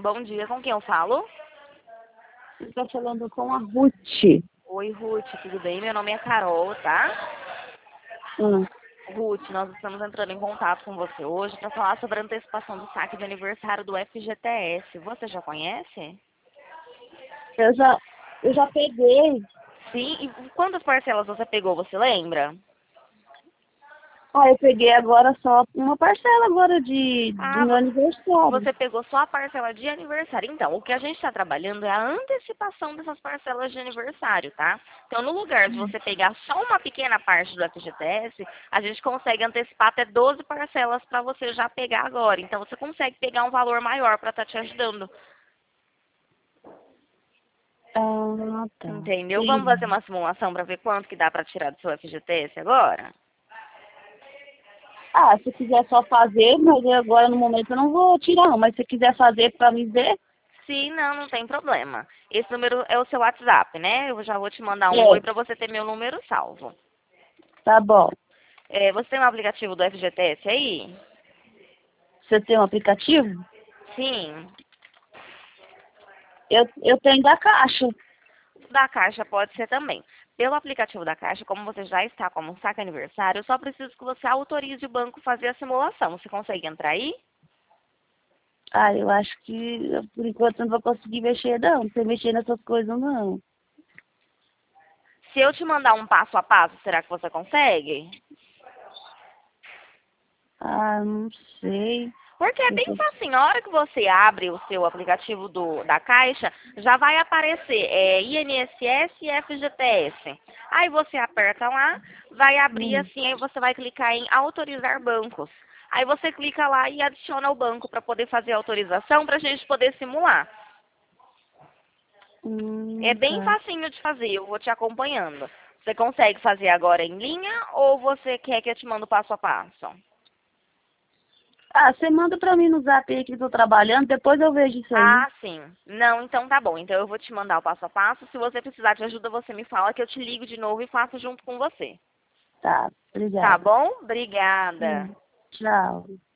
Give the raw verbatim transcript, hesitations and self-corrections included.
Bom dia, com quem eu falo? Você está falando com a Ruth. Oi, Ruth, tudo bem? Meu nome é Carol, tá? Hum. Ruth, nós estamos entrando em contato com você hoje para falar sobre a antecipação do saque de aniversário do F G T S. Você já conhece? Eu já, eu já peguei. Sim, e quantas parcelas você pegou, você lembra? Ah, eu peguei agora só uma parcela agora de, do Ah, meu vo- aniversário. você pegou só a parcela de aniversário. Então, o que a gente está trabalhando é a antecipação dessas parcelas de aniversário, tá? Então, no lugar de você pegar só uma pequena parte do F G T S, a gente consegue antecipar até doze parcelas para você já pegar agora. Então, você consegue pegar um valor maior para estar te ajudando. Ah, tá. Entendeu? Vamos fazer Sim. uma simulação para ver quanto que dá para tirar do seu F G T S agora? Ah, se quiser só fazer, mas eu agora no momento eu não vou tirar não. Mas se quiser fazer para me ver, Sim, não, não tem problema. Esse número é o seu WhatsApp, né? Eu já vou te mandar um oi é, para você ter meu número salvo. tá bom. É, você tem um aplicativo do F G T S aí? Você tem um aplicativo? Sim. Eu, eu tenho da Caixa. Da Caixa pode ser também. Pelo aplicativo da Caixa, como você já está como saque aniversário, eu só preciso que você autorize o banco a fazer a simulação. Você consegue entrar aí? Ah, eu acho que eu, por enquanto eu não vou conseguir mexer não. Não sei mexer nessas coisas não. Se eu te mandar um passo a passo, será que você consegue? Ah, não sei. Porque é bem Deixa eu... fácil. A hora que você abre o seu aplicativo do, da Caixa, já vai aparecer é, I N S S e F G T S. Aí você aperta lá, vai abrir Hum, assim, aí você vai clicar em autorizar bancos. Aí você clica lá e adiciona o banco para poder fazer a autorização para a gente poder simular. É hum, bem tá. facinho de fazer, eu vou te acompanhando. Você consegue fazer agora em linha ou você quer que eu te mando passo a passo? Ah, você manda pra mim no zap aí que eu tô trabalhando, depois eu vejo isso aí. Ah, sim. Não, então tá bom. Então eu vou te mandar o passo a passo. Se você precisar de ajuda, você me fala que eu te ligo de novo e faço junto com você. Tá, Tá obrigada. bom? Obrigada. Hum, tchau.